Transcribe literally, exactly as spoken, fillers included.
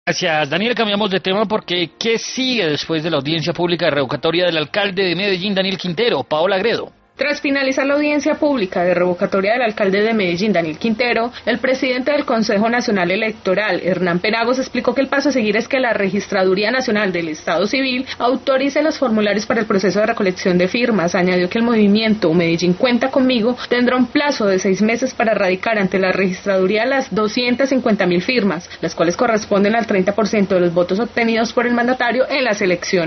Gracias, Daniel. Cambiamos de tema porque ¿qué sigue después de la audiencia pública de revocatoria del alcalde de Medellín, Daniel Quintero? Paola Agredo. Tras finalizar la audiencia pública de revocatoria del alcalde de Medellín, Daniel Quintero, el presidente del Consejo Nacional Electoral, Hernán Penagos, explicó que el paso a seguir es que la Registraduría Nacional del Estado Civil autorice los formularios para el proceso de recolección de firmas. Añadió que el movimiento Medellín Cuenta Conmigo tendrá un plazo de seis meses para radicar ante la registraduría las doscientas cincuenta mil firmas, las cuales corresponden al treinta por ciento de los votos obtenidos por el mandatario en las elecciones.